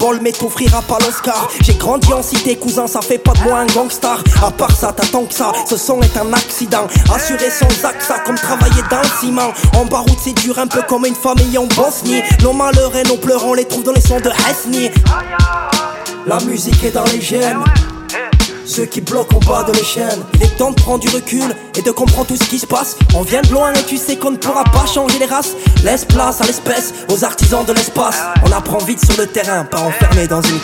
bol mais t'offrira pas l'Oscar. J'ai grandi en cité cousin, ça fait pas de moi un gangstar. À part ça t'attends que ça, ce son est un accident. Assuré sans AXA comme travailler dans le ciment. En baroud c'est dur un peu comme une famille en Bosnie. Nos malheurs et nos pleurs on les trouve dans les sons de Hasni. La musique est dans les gènes, ceux qui bloquent en bas de l'échelle. Il est temps de prendre du recul et de comprendre tout ce qui se passe. On vient de loin et tu sais qu'on ne pourra pas changer les races. Laisse place à l'espèce, aux artisans de l'espace. On apprend vite sur le terrain, pas enfermé dans une